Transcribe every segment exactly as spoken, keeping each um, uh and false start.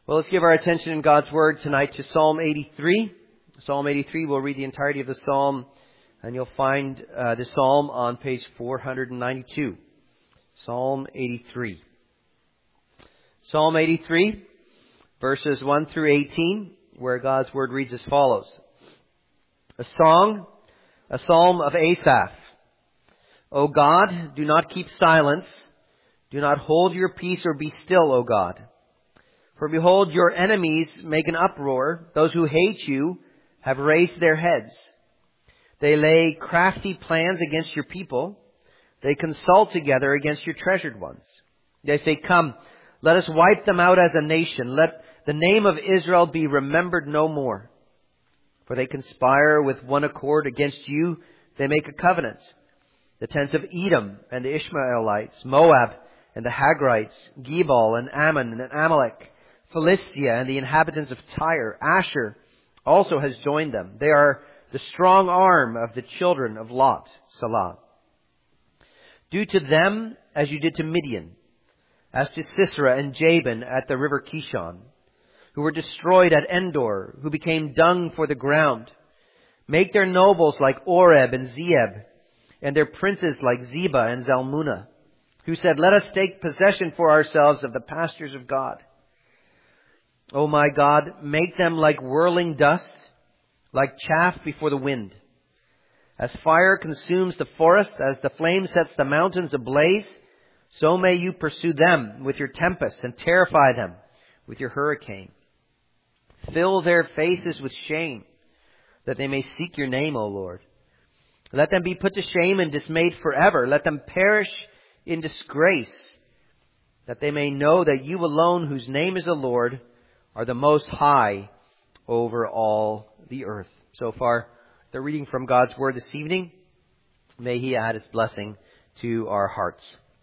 Well, let's give our attention in God's Word tonight to Psalm eighty-three. Psalm eighty-three, we'll read the entirety of the Psalm, and you'll find uh, the Psalm on page four ninety-two. Psalm eighty-three. Psalm eighty-three, verses one through eighteen, where God's Word reads as follows. A song, a psalm of Asaph. O God, do not keep silence. Do not hold your peace or be still, O God. For behold, your enemies make an uproar. Those who hate you have raised their heads. They lay crafty plans against your people. They consult together against your treasured ones. They say, come, let us wipe them out as a nation. Let the name of Israel be remembered no more. For they conspire with one accord against you. They make a covenant. The tents of Edom and the Ishmaelites, Moab and the Hagrites, Gebal and Ammon and Amalek, Philistia and the inhabitants of Tyre, Asher also has joined them. They are the strong arm of the children of Lot, Salah. Do to them as you did to Midian, as to Sisera and Jabin at the river Kishon, who were destroyed at Endor, who became dung for the ground. Make their nobles like Oreb and Zeeb, and their princes like Zebah and Zalmunna, who said, let us take possession for ourselves of the pastures of God. O my God, make them like whirling dust, like chaff before the wind. As fire consumes the forest, as the flame sets the mountains ablaze, so may you pursue them with your tempest and terrify them with your hurricane. Fill their faces with shame, that they may seek your name, O Lord. Let them be put to shame and dismayed forever. Let them perish in disgrace, that they may know that you alone, whose name is the Lord, are the most high over all the earth. So far, the reading from God's Word this evening. May He add His blessing to our hearts.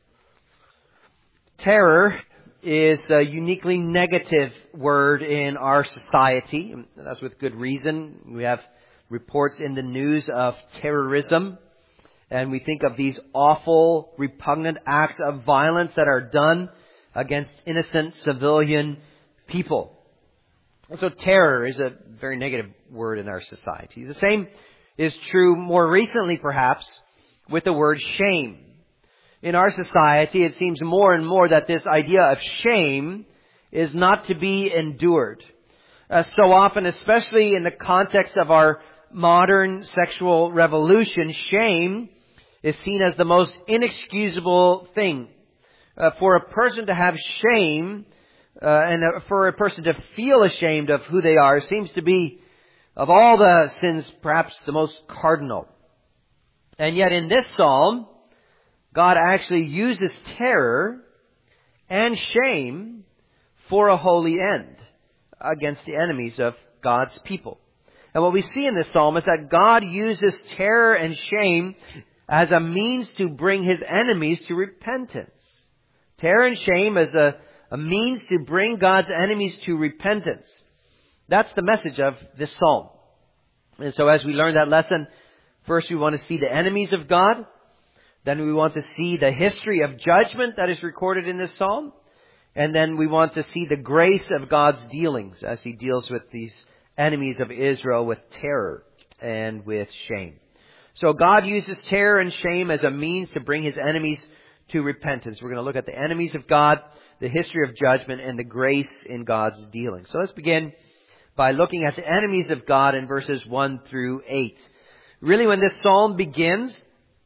Terror is a uniquely negative word in our society. That's with good reason. We have reports in the news of terrorism, and we think of these awful, repugnant acts of violence that are done against innocent civilian people. And so terror is a very negative word in our society. The same is true more recently, perhaps, with the word shame. In our society, it seems more and more that this idea of shame is not to be endured. Uh, so often, especially in the context of our modern sexual revolution, shame is seen as the most inexcusable thing. Uh, for a person to have shame, uh, and uh, for a person to feel ashamed of who they are, seems to be, of all the sins, perhaps the most cardinal. And yet in this psalm, God actually uses terror and shame for a holy end against the enemies of God's people. And what we see in this psalm is that God uses terror and shame as a means to bring His enemies to repentance. Terror and shame as a, a means to bring God's enemies to repentance. That's the message of this psalm. And so as we learn that lesson, first we want to see the enemies of God. Then we want to see the history of judgment that is recorded in this psalm. And then we want to see the grace of God's dealings as He deals with these enemies of Israel with terror and with shame. So God uses terror and shame as a means to bring His enemies to repentance. We're going to look at the enemies of God, the history of judgment, and the grace in God's dealings. So let's begin by looking at the enemies of God in verses one through eight. Really, when this psalm begins,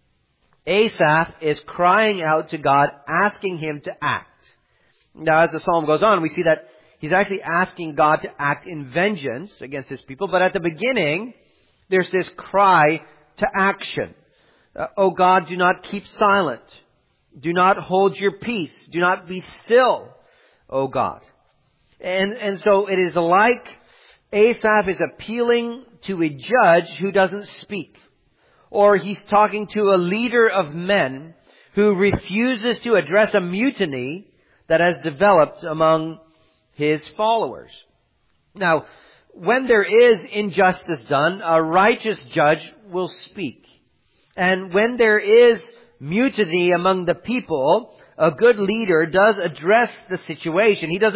Asaph is crying out to God, asking Him to act. Now, as the psalm goes on, we see that he's actually asking God to act in vengeance against His people. But at the beginning, there's this cry to action. Uh, oh God, do not keep silent. Do not hold your peace. Do not be still, oh God. And, and so it is like Asaph is appealing to a judge who doesn't speak. Or he's talking to a leader of men who refuses to address a mutiny that has developed among his followers. Now, when there is injustice done, a righteous judge will speak. And when there is mutiny among the people, a good leader does address the situation. He doesn't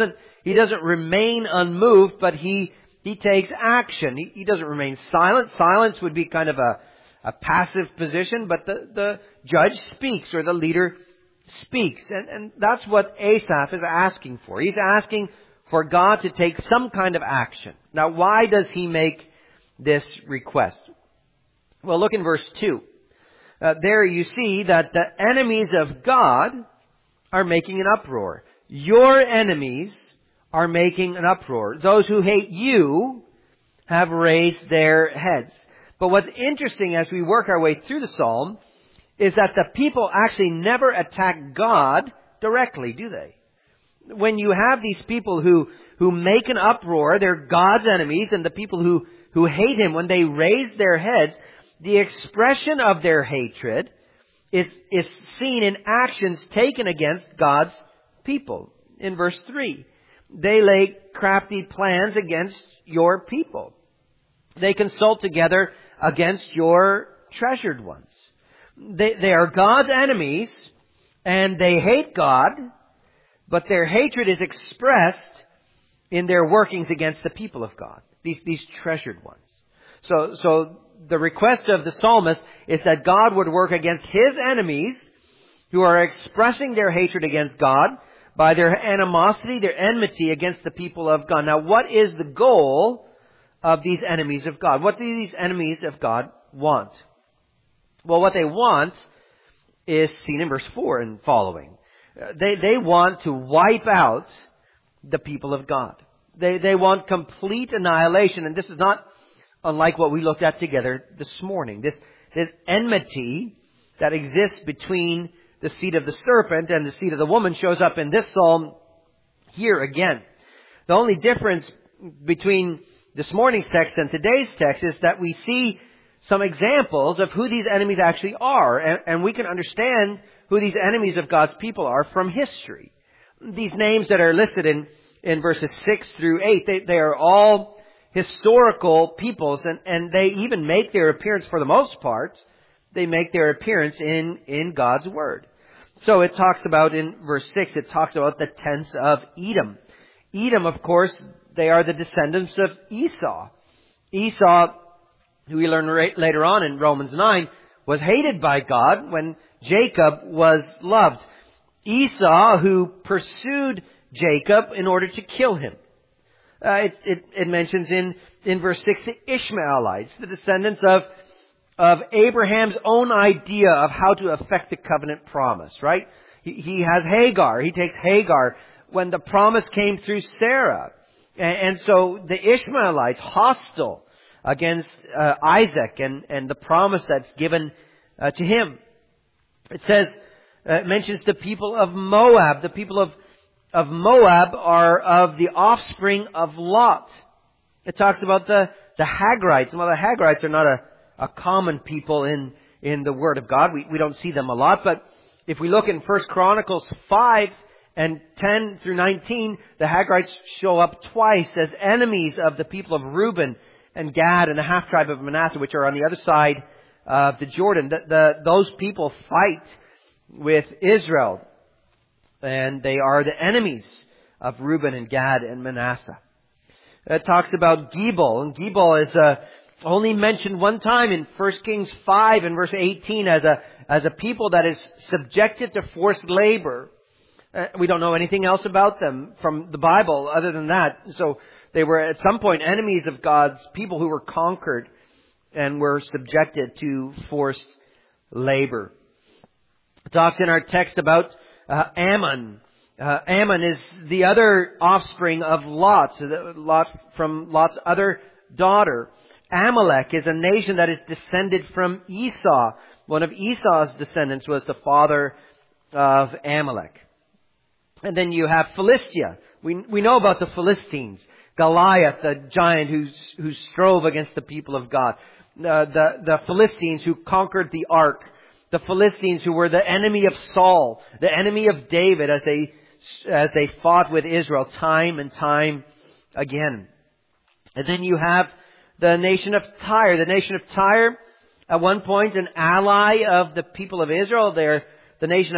he doesn't remain unmoved, but he, he takes action. He, he doesn't remain silent. Silence would be kind of a, a passive position, but the, the judge speaks, or the leader speaks. And, and that's what Asaph is asking for. He's asking for God to take some kind of action. Now, why does he make this request? Well, look in verse two. Uh, there you see that the enemies of God are making an uproar. Your enemies are making an uproar. Those who hate you have raised their heads. But what's interesting as we work our way through the psalm is that the people actually never attack God directly, do they? When you have these people who, who make an uproar, they're God's enemies, and the people who, who hate Him, when they raise their heads, the expression of their hatred is, is seen in actions taken against God's people. In verse three, they lay crafty plans against your people. They consult together against your treasured ones. They, they are God's enemies, and they hate God, but their hatred is expressed in their workings against the people of God, these, these treasured ones. So, so the request of the psalmist is that God would work against His enemies who are expressing their hatred against God by their animosity, their enmity against the people of God. Now, what is the goal of these enemies of God? What do these enemies of God want? Well, what they want is seen in verse four and following. They, they want to wipe out the people of God. They, they want complete annihilation. And this is not unlike what we looked at together this morning. This, this enmity that exists between the seed of the serpent and the seed of the woman shows up in this psalm here again. The only difference between this morning's text and today's text is that we see some examples of who these enemies actually are. And, and we can understand who these enemies of God's people are from history. These names that are listed in, in verses six through eight, they, they are all historical peoples, and, and they even make their appearance, for the most part, they make their appearance in, in God's Word. So it talks about, in verse six, it talks about the tents of Edom. Edom, of course, they are the descendants of Esau. Esau, who we learn right, later on in Romans nine, was hated by God when Jacob was loved. Esau, who pursued Jacob in order to kill him. Uh, it, it, it mentions in, in verse six the Ishmaelites, the descendants of, of Abraham's own idea of how to effect the covenant promise, right? He, he has Hagar. He takes Hagar when the promise came through Sarah. And, and so the Ishmaelites, hostile against uh, Isaac and, and the promise that's given uh, to him. It says, uh, it mentions the people of Moab. The people of, of Moab are of the offspring of Lot. It talks about the, the Hagrites. Well, the Hagrites are not a, a common people in, in the Word of God. We, we don't see them a lot. But if we look in First Chronicles five and ten through nineteen, the Hagrites show up twice as enemies of the people of Reuben and Gad and the half-tribe of Manasseh, which are on the other side of the Jordan. The, the, those people fight with Israel, and they are the enemies of Reuben and Gad and Manasseh. It talks about Gebal, and Gebal is uh, only mentioned one time in First Kings five and verse eighteen as a as a people that is subjected to forced labor. Uh, we don't know anything else about them from the Bible other than that. So they were at some point enemies of God's people who were conquered and were subjected to forced labor. It talks in our text about uh, Ammon. Uh, Ammon is the other offspring of Lot, so the, Lot from Lot's other daughter. Amalek is a nation that is descended from Esau. One of Esau's descendants was the father of Amalek. And then you have Philistia. We we know about the Philistines. Goliath, the giant who who strove against the people of God. Uh, the the Philistines who conquered the ark. The Philistines who were the enemy of Saul, the enemy of David as they as they fought with Israel time and time again. And then you have the nation of Tyre. The nation of Tyre, at one point, an ally of the people of Israel. They're the nation of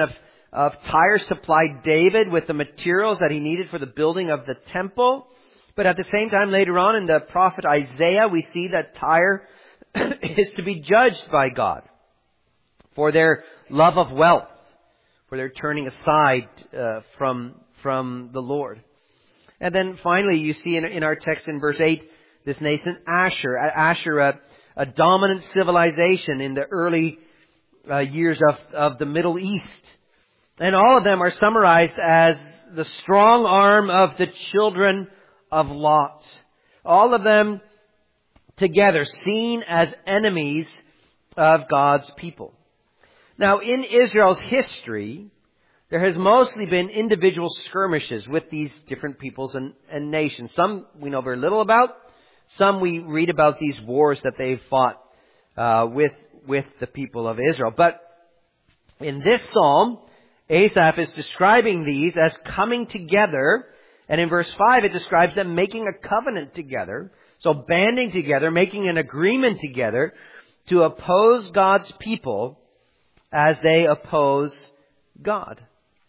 of Tyre supplied David with the materials that he needed for the building of the temple. But at the same time, later on in the prophet Isaiah, we see that Tyre is to be judged by God for their love of wealth, for their turning aside uh, from from the Lord. And then finally, you see in, in our text in verse eight, this nation Ashur, Ashur, a, a dominant civilization in the early uh, years of, of the Middle East. And all of them are summarized as the strong arm of the children of Lot. All of them together seen as enemies of God's people. Now, in Israel's history, there has mostly been individual skirmishes with these different peoples and, and nations. Some we know very little about. Some we read about these wars that they've fought uh, with with the people of Israel. But in this psalm, Asaph is describing these as coming together. And in verse five, it describes them making a covenant together. So banding together, making an agreement together to oppose God's people as they oppose God.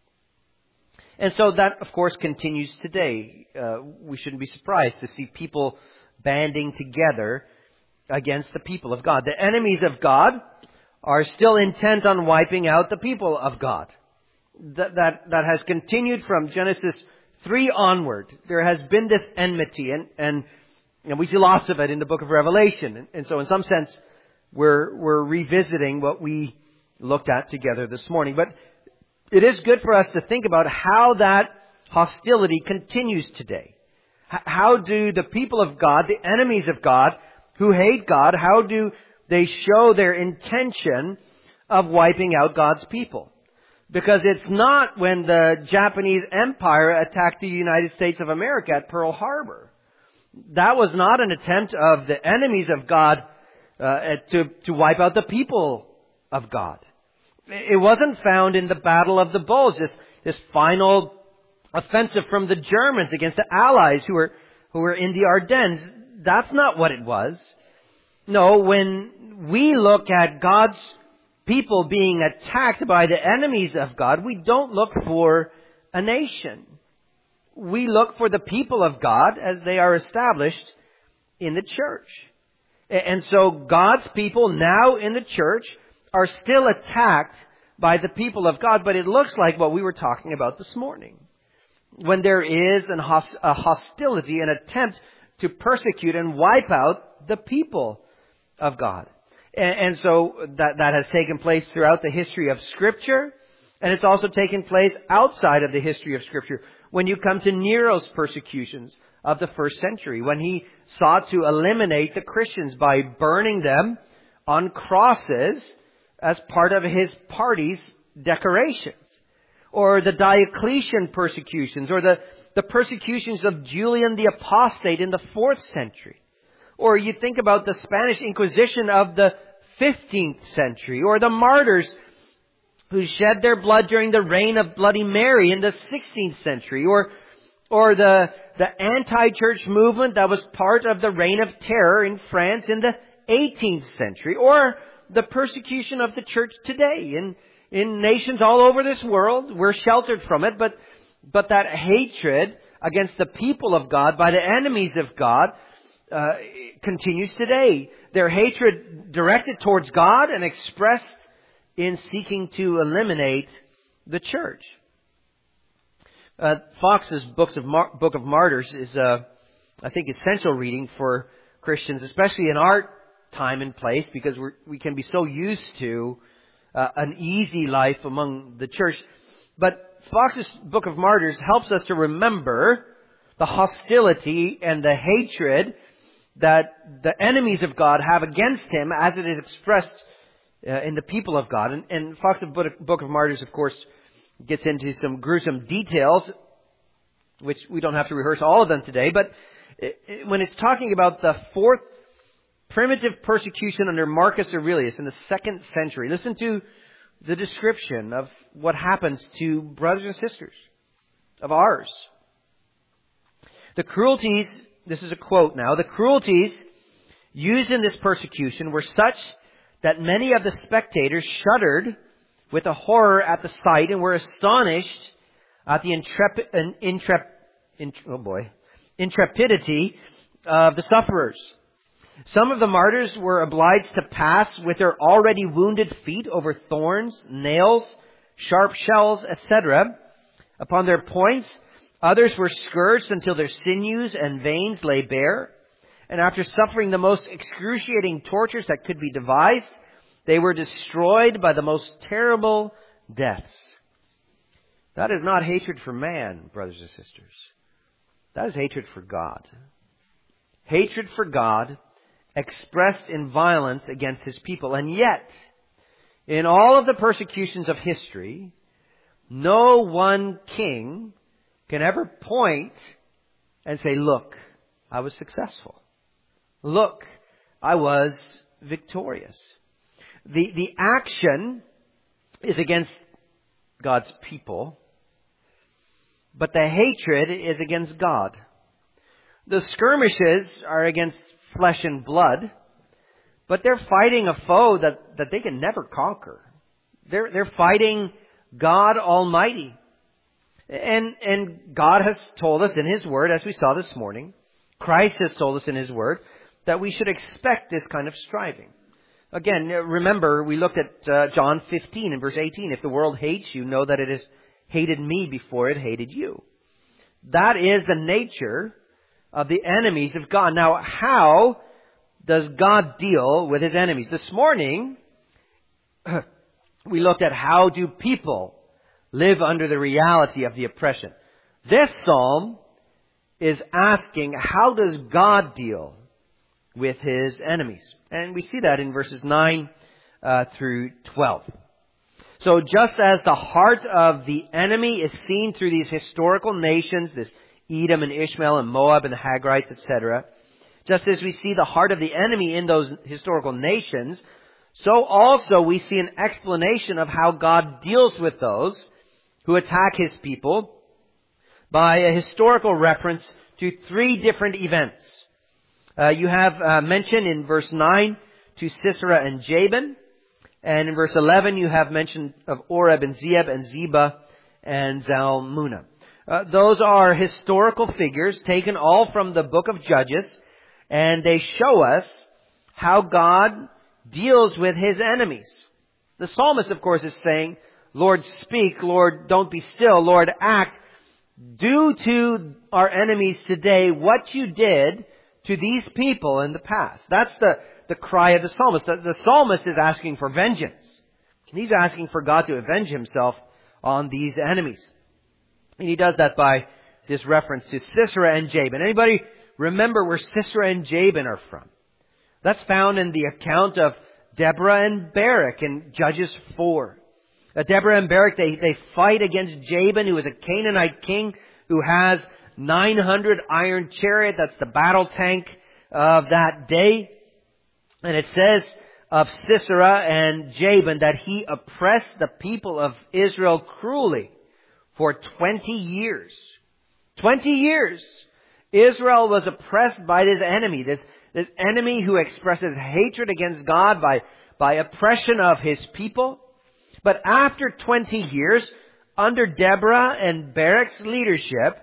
And so that, of course, continues today. Uh, we shouldn't be surprised to see people banding together against the people of God. The enemies of God are still intent on wiping out the people of God. That, that, that has continued from Genesis three onward. There has been this enmity, and, and, and we see lots of it in the book of Revelation. And, and so in some sense, we're, we're revisiting what we looked at together this morning. But it is good for us to think about how that hostility continues today. H- how do the people of God, the enemies of God, who hate God, how do they show their intention of wiping out God's people? Because it's not when the Japanese Empire attacked the United States of America at Pearl Harbor. That was not an attempt of the enemies of God uh, to, to wipe out the people of God. It wasn't found in the Battle of the Bulge, this, this final offensive from the Germans against the Allies who were, who were in the Ardennes. That's not what it was. No, when we look at God's people being attacked by the enemies of God, we don't look for a nation. We look for the people of God as they are established in the church. And so God's people now in the church are still attacked by the people of God, but it looks like what we were talking about this morning. When there is an host- a hostility, an attempt to persecute and wipe out the people of God. And, and so that, that has taken place throughout the history of Scripture, and it's also taken place outside of the history of Scripture. When you come to Nero's persecutions of the first century, when he sought to eliminate the Christians by burning them on crosses as part of his party's decorations. Or the Diocletian persecutions, or the, the persecutions of Julian the Apostate in the fourth century. Or you think about the Spanish Inquisition of the fifteenth century, or the martyrs who shed their blood during the reign of Bloody Mary in the sixteenth century, or or the, the anti-church movement that was part of the Reign of Terror in France in the eighteenth century, or the persecution of the church today in, in nations all over this world. We're sheltered from it, but, but that hatred against the people of God by the enemies of God uh, continues today. Their hatred directed towards God and expressed in seeking to eliminate the church. Uh, Fox's books of Mar- Book of Martyrs is, uh, I think, essential reading for Christians, especially in our time and place, because we're, we can be so used to uh, an easy life among the church. But Fox's Book of Martyrs helps us to remember the hostility and the hatred that the enemies of God have against Him as it is expressed uh, in the people of God. And, and Fox's Book of Martyrs, of course, gets into some gruesome details, which we don't have to rehearse all of them today. But it, it, when it's talking about the fourth primitive persecution under Marcus Aurelius in the second century, listen to the description of what happens to brothers and sisters of ours. The cruelties, this is a quote now, the cruelties used in this persecution were such that many of the spectators shuddered with a horror at the sight and were astonished at the intrepid, intrep, int, oh boy, intrepidity of the sufferers. Some of the martyrs were obliged to pass with their already wounded feet over thorns, nails, sharp shells, et cetera. Upon their points, others were scourged until their sinews and veins lay bare. And after suffering the most excruciating tortures that could be devised, they were destroyed by the most terrible deaths. That is not hatred for man, brothers and sisters. That is hatred for God. Hatred for God expressed in violence against His people. And yet, in all of the persecutions of history, no one king can ever point and say, look, I was successful. Look, I was victorious. The, the action is against God's people, but the hatred is against God. The skirmishes are against flesh and blood, but they're fighting a foe that, that they can never conquer. They're, they're fighting God Almighty. And, and God has told us in His Word, as we saw this morning, Christ has told us in His Word, that we should expect this kind of striving. Again, remember, we looked at uh, John fifteen and verse eighteen. If the world hates you, know that it has hated me before it hated you. That is the nature of the enemies of God. Now, how does God deal with His enemies? This morning, we looked at how do people live under the reality of the oppression. This psalm is asking, how does God deal with His enemies? And we see that in verses nine uh, through twelve. So just as the heart of the enemy is seen through these historical nations, this Edom and Ishmael and Moab and the Hagrites, et cetera, just as we see the heart of the enemy in those historical nations, so also we see an explanation of how God deals with those who attack His people by a historical reference to three different events. Uh, you have uh, mention in verse nine to Sisera and Jabin. And in verse eleven you have mention of Oreb and Zeeb and Zebah and Zalmunna. Uh, those are historical figures taken all from the book of Judges. And they show us how God deals with His enemies. The psalmist, of course, is saying, Lord, speak. Lord, don't be still. Lord, act. Do to our enemies today what you did to these people in the past. That's the, the cry of the psalmist. The, the psalmist is asking for vengeance. He's asking for God to avenge Himself on these enemies. And He does that by this reference to Sisera and Jabin. Anybody remember where Sisera and Jabin are from? That's found in the account of Deborah and Barak in Judges four. Uh, Deborah and Barak, they, they fight against Jabin, who is a Canaanite king who has nine hundred iron chariot. That's the battle tank of that day. And it says of Sisera and Jabin that he oppressed the people of Israel cruelly for twenty years. twenty years. Israel was oppressed by this enemy, this, this enemy who expresses hatred against God by, by oppression of His people. But after twenty years, under Deborah and Barak's leadership,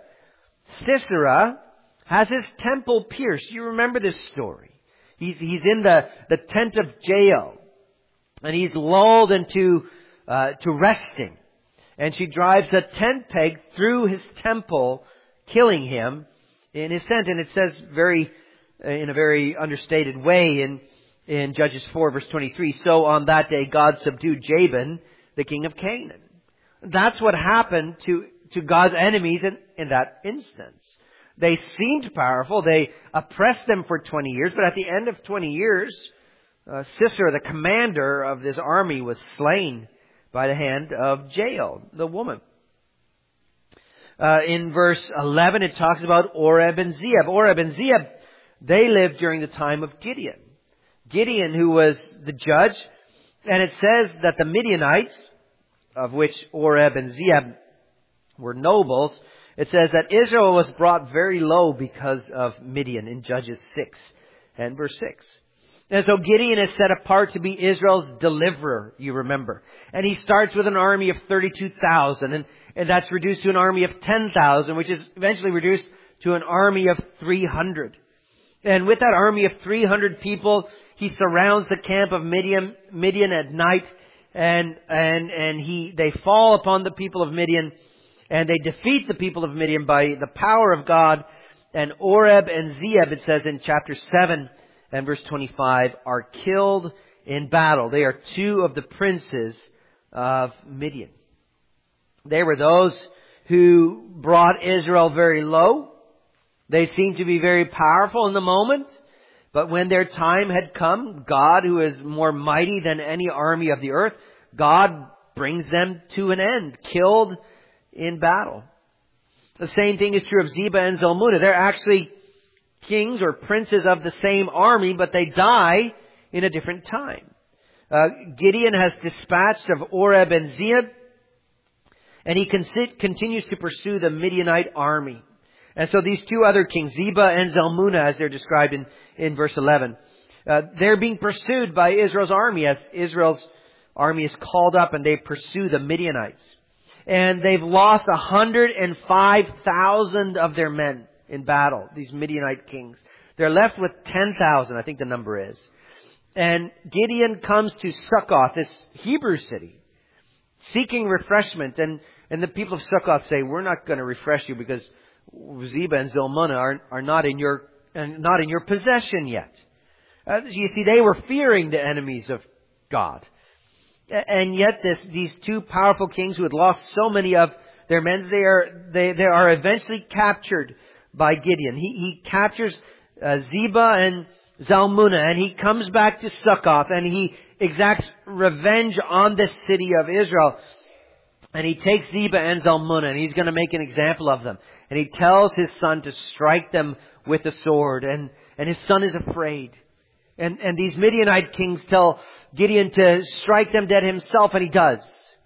Sisera has his temple pierced. You remember this story. He's, he's in the, the tent of Jael. And he's lulled into uh, to resting. And she drives a tent peg through his temple, killing him in his tent. And it says very, in a very understated way in, in Judges four verse twenty-three, so on that day God subdued Jabin, the king of Canaan. That's what happened to, to God's enemies in, in that instance. They seemed powerful. They oppressed them for twenty years. But at the end of twenty years, uh, Sisera, the commander of this army, was slain by the hand of Jael, the woman. Uh, in verse eleven, it talks about Oreb and Zeeb. Oreb and Zeeb, they lived during the time of Gideon. Gideon, who was the judge, and it says that the Midianites, of which Oreb and Zeeb were nobles, it says that Israel was brought very low because of Midian in Judges six and verse six. And so Gideon is set apart to be Israel's deliverer, you remember. And he starts with an army of thirty-two thousand, and, and that's reduced to an army of ten thousand, which is eventually reduced to an army of three hundred. And with that army of three hundred people, he surrounds the camp of Midian, Midian at night, and, and, and he, they fall upon the people of Midian, and they defeat the people of Midian by the power of God. And Oreb and Zeeb, it says in chapter seven and verse twenty-five, are killed in battle. They are two of the princes of Midian. They were those who brought Israel very low. They seemed to be very powerful in the moment. But when their time had come, God, who is more mighty than any army of the earth, God brings them to an end, killed in battle. The same thing is true of Zebah and Zalmunna. They're actually kings or princes of the same army, but they die in a different time. Uh, Gideon has dispatched of Oreb and Zeeb, and he con- continues to pursue the Midianite army. And so these two other kings, Zebah and Zalmunna, as they're described in, in verse eleven, uh, they're being pursued by Israel's army as Israel's army is called up and they pursue the Midianites. And they've lost one hundred five thousand of their men in battle, these Midianite kings. They're left with ten thousand, I think the number is. And Gideon comes to Succoth, this Hebrew city, seeking refreshment. And, and the people of Succoth say, we're not going to refresh you because Zebah and Zalmunna are, are not in your, not in your possession yet. Uh, you see, they were fearing the enemies of God. And yet this, these two powerful kings who had lost so many of their men, they are, they, they are eventually captured by Gideon. He, he captures uh, Zebah and Zalmunna, and he comes back to Succoth, and he exacts revenge on this city of Israel. And he takes Zebah and Zalmunna, and he's going to make an example of them. And he tells his son to strike them with the sword, and, and his son is afraid. And, and these Midianite kings tell Gideon to strike them dead himself, and he does.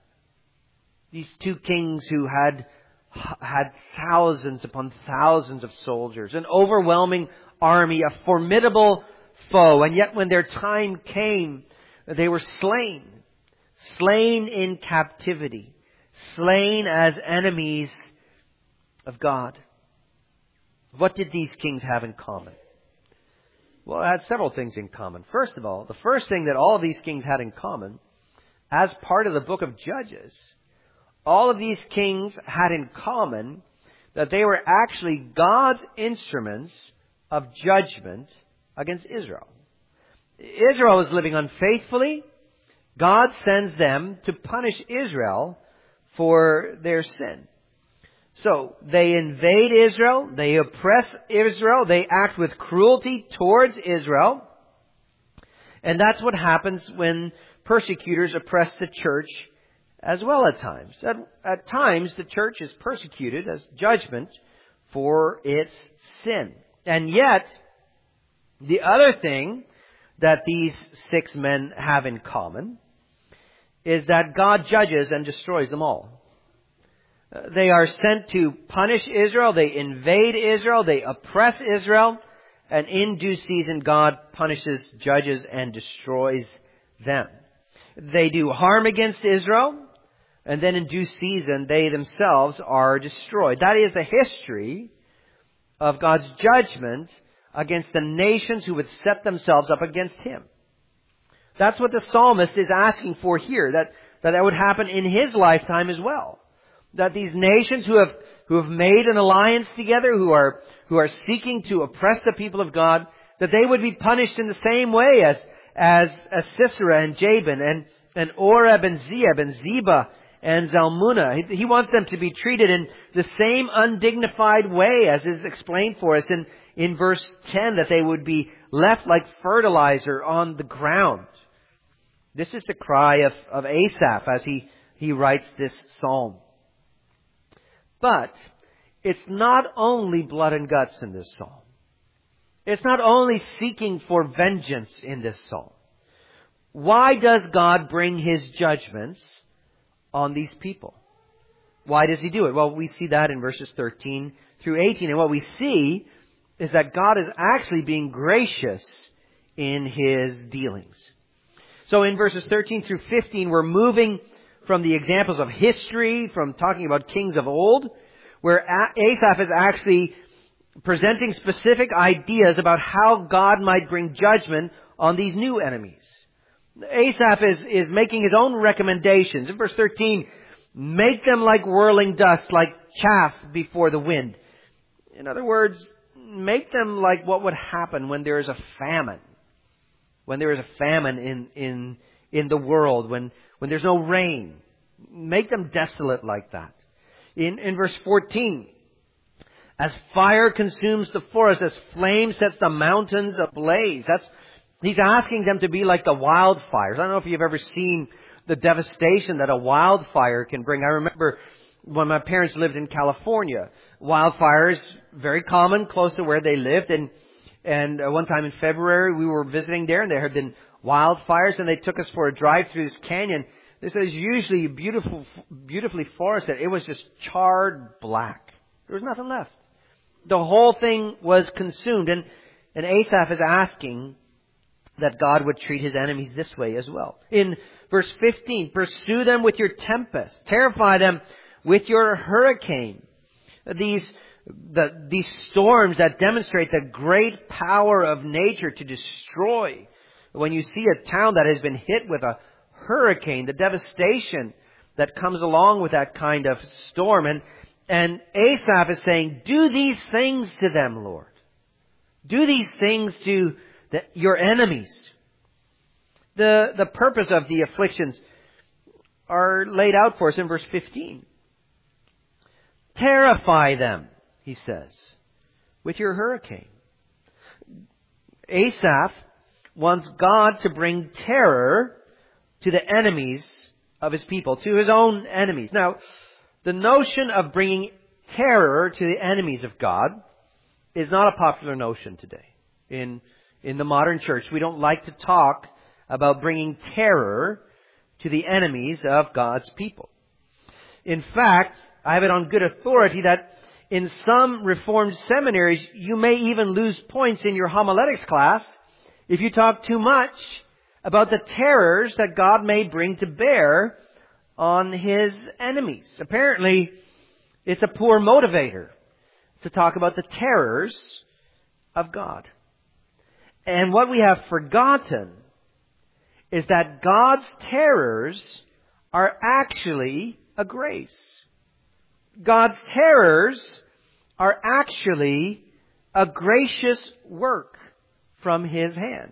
These two kings who had had thousands upon thousands of soldiers, an overwhelming army, a formidable foe, and yet when their time came, they were slain. Slain in captivity. Slain as enemies of God. What did these kings have in common? Well, it had several things in common. First of all, the first thing that all of these kings had in common, as part of the book of Judges, all of these kings had in common that they were actually God's instruments of judgment against Israel. Israel was living unfaithfully. God sends them to punish Israel for their sin. So they invade Israel, they oppress Israel, they act with cruelty towards Israel. And that's what happens when persecutors oppress the church as well at times. At, at times the church is persecuted as judgment for its sin. And yet, the other thing that these six men have in common is that God judges and destroys them all. They are sent to punish Israel. They invade Israel. They oppress Israel. And in due season, God punishes, judges, and destroys them. They do harm against Israel. And then in due season, they themselves are destroyed. That is the history of God's judgment against the nations who would set themselves up against Him. That's what the psalmist is asking for here. That, that that would happen in his lifetime as well. That these nations who have who have made an alliance together, who are who are seeking to oppress the people of God, that they would be punished in the same way as as, as Sisera and Jabin and and Oreb and Zeeb and Zebah and Zalmunna. He, he wants them to be treated in the same undignified way as is explained for us in in verse ten, that they would be left like fertilizer on the ground. This is the cry of of Asaph as he he writes this psalm. But it's not only blood and guts in this psalm. It's not only seeking for vengeance in this psalm. Why does God bring His judgments on these people? Why does He do it? Well, we see that in verses thirteen through eighteen. And what we see is that God is actually being gracious in his dealings. So in verses thirteen through fifteen, we're moving from the examples of history, from talking about kings of old, where Asaph is actually presenting specific ideas about how God might bring judgment on these new enemies. Asaph is, is making his own recommendations. In verse thirteen, make them like whirling dust, like chaff before the wind. In other words, make them like what would happen when there is a famine. When there is a famine in, in, in the world, when, when there's no rain. Make them desolate like that. In, in verse fourteen, as fire consumes the forest, as flame sets the mountains ablaze. That's, he's asking them to be like the wildfires. I don't know if you've ever seen the devastation that a wildfire can bring. I remember when my parents lived in California, wildfires, very common, close to where they lived. And, and one time in February, we were visiting there, and there had been wildfires, and they took us for a drive through this canyon. This is usually beautiful, beautifully forested. It was just charred black. There was nothing left. The whole thing was consumed. And, and Asaph is asking that God would treat his enemies this way as well. In verse fifteen, pursue them with your tempest. Terrify them with your hurricane. These, the, these storms that demonstrate the great power of nature to destroy. When you see a town that has been hit with a hurricane, the devastation that comes along with that kind of storm. And, and Asaph is saying, do these things to them, Lord. Do these things to the, your enemies. The, the purpose of the afflictions are laid out for us in verse fifteen. Terrify them, he says, with your hurricane. Asaph wants God to bring terror to the enemies of his people, to his own enemies. Now, the notion of bringing terror to the enemies of God is not a popular notion today. In, in the modern church, we don't like to talk about bringing terror to the enemies of God's people. In fact, I have it on good authority that in some Reformed seminaries, you may even lose points in your homiletics class if you talk too much about the terrors that God may bring to bear on his enemies. Apparently, it's a poor motivator to talk about the terrors of God. And what we have forgotten is that God's terrors are actually a grace. God's terrors are actually a gracious work from his hand.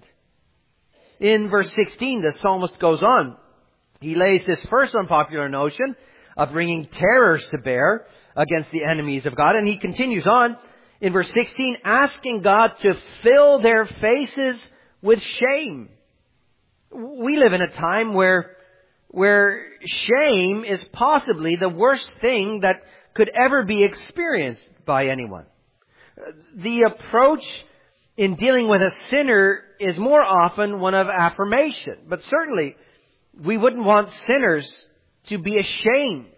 In verse sixteen, the psalmist goes on. He lays this first unpopular notion of bringing terrors to bear against the enemies of God. And he continues on in verse sixteen, asking God to fill their faces with shame. We live in a time where, where shame is possibly the worst thing that could ever be experienced by anyone. The approach in dealing with a sinner is more often one of affirmation. But certainly, we wouldn't want sinners to be ashamed.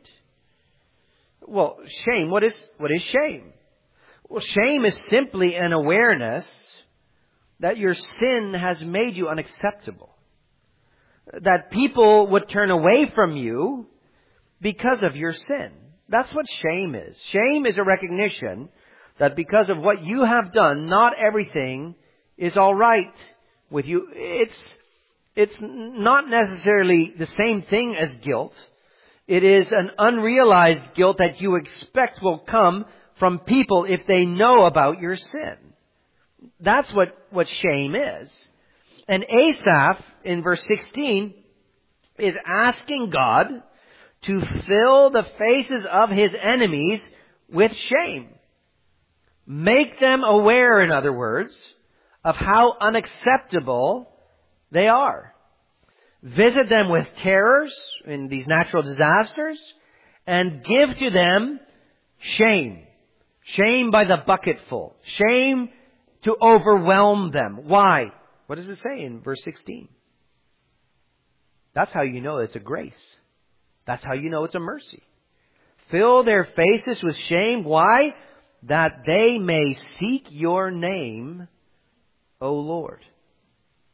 Well, shame, what is, what is shame? Well, shame is simply an awareness that your sin has made you unacceptable. That people would turn away from you because of your sin. That's what shame is. Shame is a recognition that because of what you have done, not everything is all right with you. It's, it's not necessarily the same thing as guilt. It is an unrealized guilt that you expect will come from people if they know about your sin. That's what, what shame is. And Asaph, in verse sixteen, is asking God to fill the faces of his enemies with shame. Make them aware, in other words, of how unacceptable they are. Visit them with terrors in these natural disasters and give to them shame. Shame by the bucketful. Shame to overwhelm them. Why? What does it say in verse sixteen? That's how you know it's a grace. That's how you know it's a mercy. Fill their faces with shame. Why? That they may seek your name, O Lord.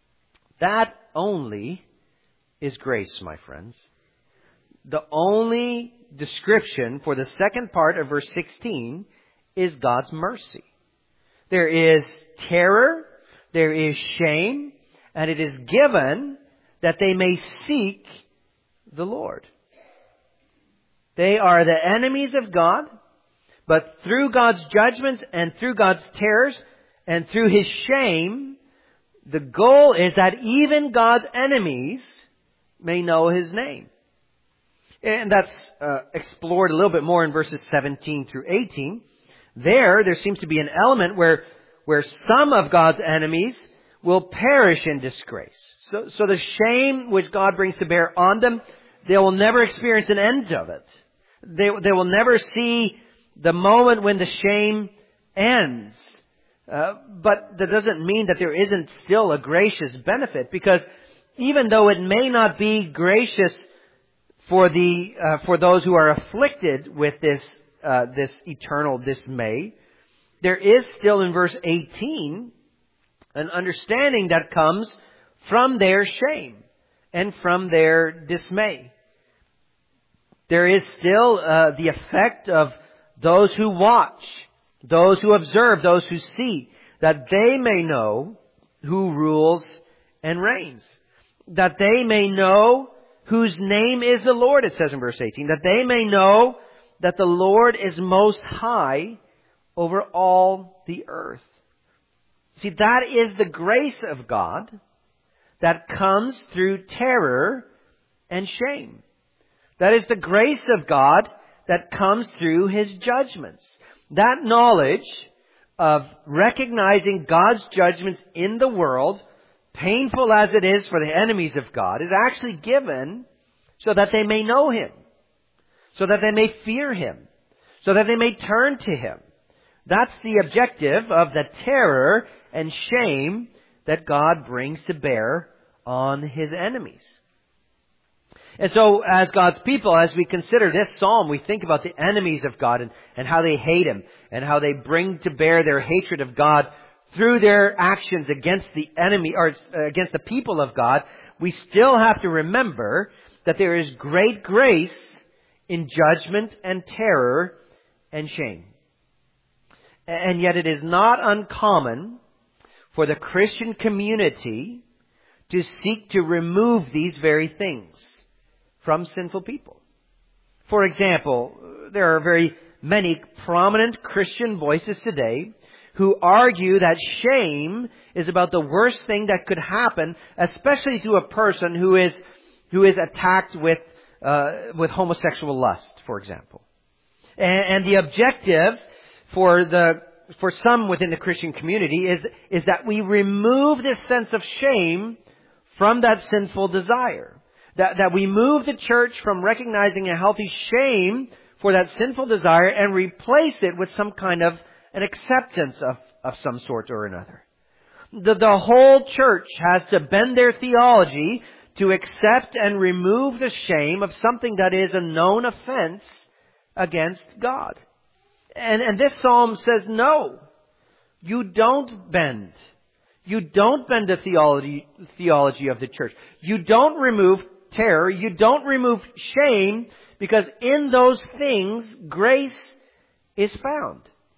That only is grace, my friends. The only description for the second part of verse sixteen is God's mercy. There is terror, there is shame, and it is given that they may seek the Lord. They are the enemies of God, but through God's judgments and through God's terrors and through His shame, the goal is that even God's enemies may know His name. And that's uh, explored a little bit more in verses seventeen through eighteen. There, there seems to be an element where, where some of God's enemies will perish in disgrace. So, so the shame which God brings to bear on them, they will never experience an end of it. They, they will never see the moment when the shame ends. Uh, but that doesn't mean that there isn't still a gracious benefit, because even though it may not be gracious for the uh, for those who are afflicted with this uh, this eternal dismay, there is still in verse eighteen an understanding that comes from their shame and from their dismay. There is still uh, the effect of those who watch, those who observe, those who see, that they may know who rules and reigns. That they may know whose name is the Lord, it says in verse eighteen. That they may know that the Lord is most high over all the earth. See, that is the grace of God that comes through terror and shame. That is the grace of God that comes through His judgments. That knowledge of recognizing God's judgments in the world, painful as it is for the enemies of God, is actually given so that they may know Him, so that they may fear Him, so that they may turn to Him. That's the objective of the terror and shame that God brings to bear on His enemies. And so, as God's people, as we consider this psalm, we think about the enemies of God and, and how they hate Him and how they bring to bear their hatred of God through their actions against the enemy or against the people of God. We still have to remember that there is great grace in judgment and terror and shame. And yet it is not uncommon for the Christian community to seek to remove these very things from sinful people. For example, there are very many prominent Christian voices today who argue that shame is about the worst thing that could happen, especially to a person who is who is attacked with uh, with homosexual lust, for example. And, and the objective for the for some within the Christian community is is that we remove this sense of shame from that sinful desire. That, that we move the church from recognizing a healthy shame for that sinful desire and replace it with some kind of an acceptance of, of some sort or another. The, the whole church has to bend their theology to accept and remove the shame of something that is a known offense against God. And, and this psalm says, no, you don't bend. You don't bend the theology, theology of the church. You don't remove terror. You don't remove shame, because in those things, grace is found.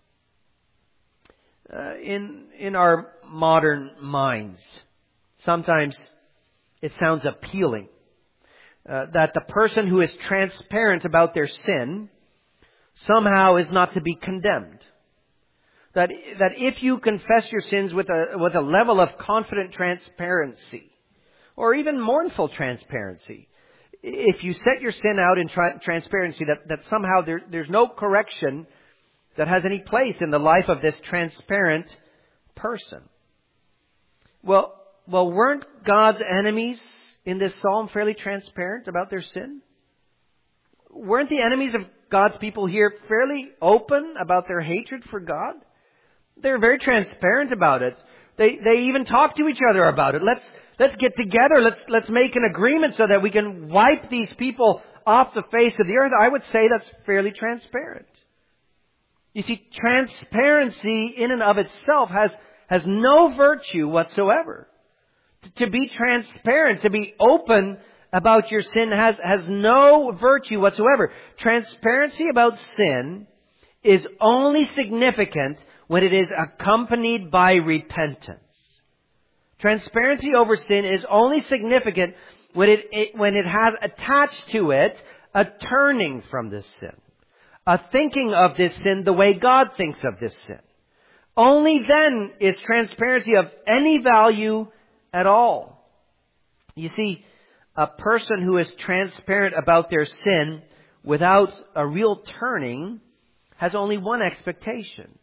Uh, in, in our modern minds, sometimes it sounds appealing uh, that the person who is transparent about their sin somehow is not to be condemned. That, that if you confess your sins with a, with a level of confident transparency, or even mournful transparency, if you set your sin out in tra- transparency, that, that somehow there, there's no correction that has any place in the life of this transparent person. Well, well, weren't God's enemies in this psalm fairly transparent about their sin? Weren't the enemies of God's people here fairly open about their hatred for God? They're very transparent about it. They they even talk to each other about it. Let's let's get together. Let's let's make an agreement so that we can wipe these people off the face of the earth. I would say that's fairly transparent. You see, transparency in and of itself has has no virtue whatsoever. To be transparent, to be open about your sin has, has no virtue whatsoever. Transparency about sin is only significant when it is accompanied by repentance. Transparency over sin is only significant when it, it when it has attached to it a turning from this sin, a thinking of this sin the way God thinks of this sin. Only then is transparency of any value at all. You see, a person who is transparent about their sin without a real turning has only one expectation: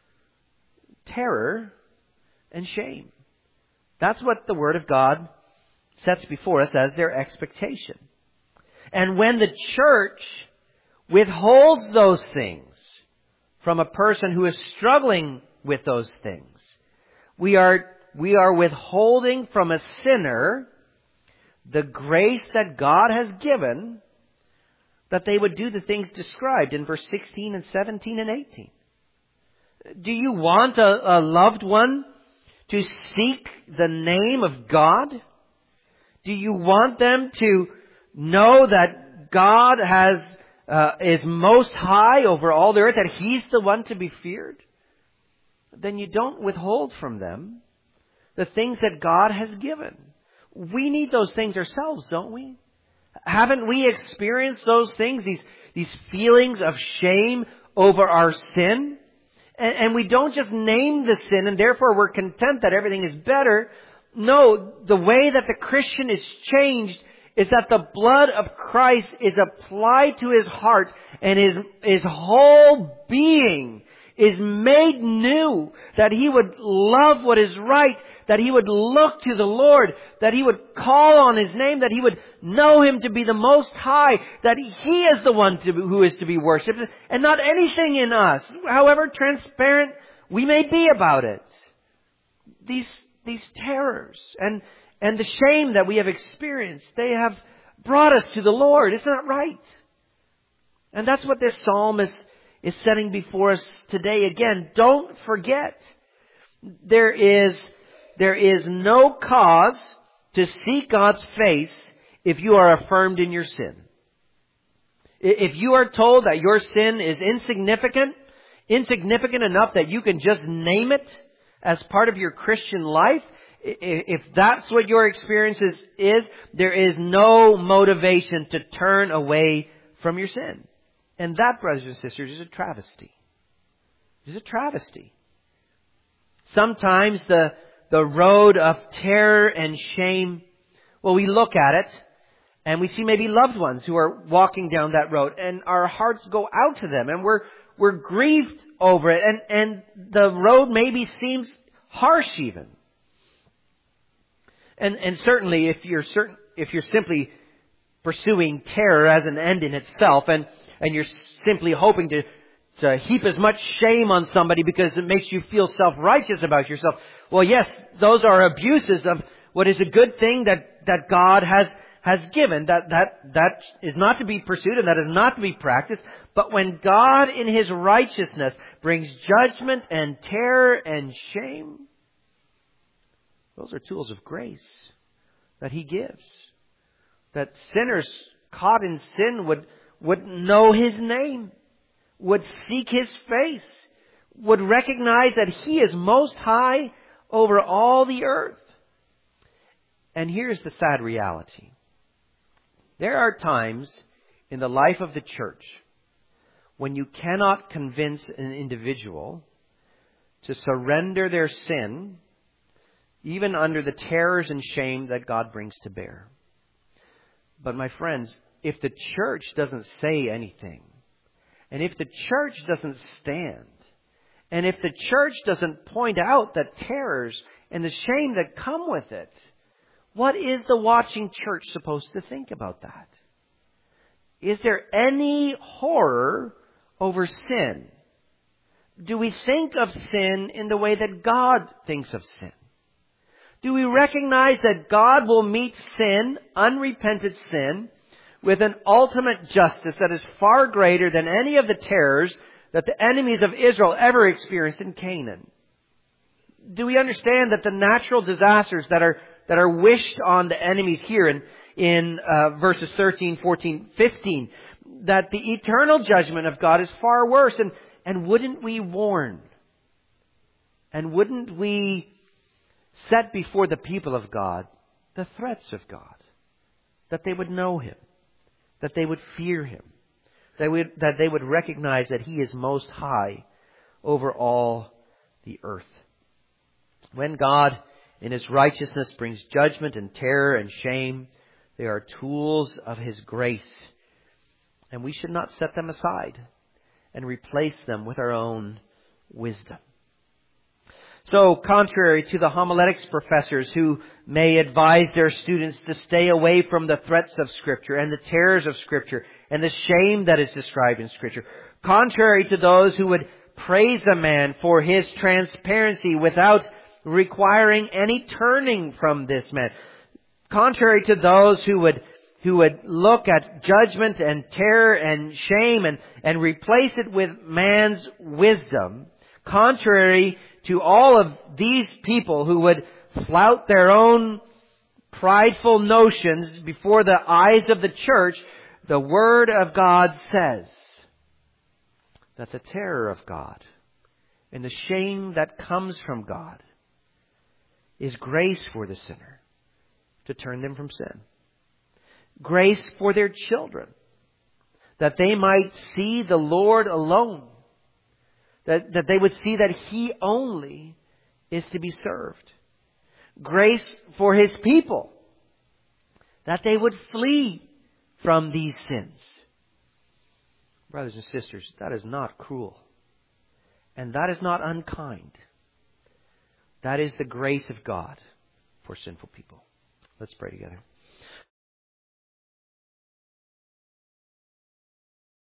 terror and shame. That's what the Word of God sets before us as their expectation. And when the church withholds those things from a person who is struggling with those things, we are, we are withholding from a sinner the grace that God has given that they would do the things described in verse sixteen and seventeen and eighteen. Do you want a, a loved one to seek the name of God? Do you want them to know that God has uh, is most high over all the earth, that He's the one to be feared? Then you don't withhold from them the things that God has given. We need those things ourselves, don't we? Haven't we experienced those things, these, these feelings of shame over our sin? And, and we don't just name the sin and therefore we're content that everything is better. No, the way that the Christian is changed is that the blood of Christ is applied to his heart and his, his whole being is made new, that he would love what is right, that he would look to the Lord, that he would call on His name, that he would know Him to be the Most High, that He is the one to, who is to be worshipped, and not anything in us, however transparent we may be about it. These, these terrors and, and the shame that we have experienced, they have brought us to the Lord. It's not right. And that's what this psalm is, is setting before us today. Again, don't forget, there is There is no cause to seek God's face if you are affirmed in your sin. If you are told that your sin is insignificant, insignificant enough that you can just name it as part of your Christian life, if that's what your experience is, is there is no motivation to turn away from your sin. And that, brothers and sisters, is a travesty. It is a travesty. Sometimes the The road of terror and shame, well, we look at it and we see maybe loved ones who are walking down that road and our hearts go out to them and we're, we're grieved over it and, and the road maybe seems harsh even. And, and certainly if you're certain, if you're simply pursuing terror as an end in itself and, and you're simply hoping to to heap as much shame on somebody because it makes you feel self-righteous about yourself. Well, yes, those are abuses of what is a good thing that, that God has, has given. That, that, that is not to be pursued and that is not to be practiced. But when God in His righteousness brings judgment and terror and shame, those are tools of grace that He gives. That sinners caught in sin would, would know His name, would seek His face, would recognize that He is most high over all the earth. And here's the sad reality. There are times in the life of the church when you cannot convince an individual to surrender their sin, even under the terrors and shame that God brings to bear. But my friends, if the church doesn't say anything, and if the church doesn't stand, and if the church doesn't point out the terrors and the shame that come with it, what is the watching church supposed to think about that? Is there any horror over sin? Do we think of sin in the way that God thinks of sin? Do we recognize that God will meet sin, unrepented sin, with an ultimate justice that is far greater than any of the terrors that the enemies of Israel ever experienced in Canaan? Do we understand that the natural disasters that are that are wished on the enemies here in, in uh, verses thirteen, fourteen, fifteen, that the eternal judgment of God is far worse. And, and wouldn't we warn? And wouldn't we set before the people of God the threats of God? That they would know Him. That they would fear Him. That, we, that they would recognize that He is most high over all the earth. When God, in His righteousness, brings judgment and terror and shame, they are tools of His grace. And we should not set them aside and replace them with our own wisdom. So, contrary to the homiletics professors who may advise their students to stay away from the threats of Scripture and the terrors of Scripture and the shame that is described in Scripture, contrary to those who would praise a man for his transparency without requiring any turning from this man, contrary to those who would who would look at judgment and terror and shame and, and replace it with man's wisdom, contrary to all of these people who would flout their own prideful notions before the eyes of the church, the Word of God says that the terror of God and the shame that comes from God is grace for the sinner to turn them from sin. Grace for their children, that they might see the Lord alone. That, that they would see that He only is to be served. Grace for His people, that they would flee from these sins. Brothers and sisters, that is not cruel. And that is not unkind. That is the grace of God for sinful people. Let's pray together.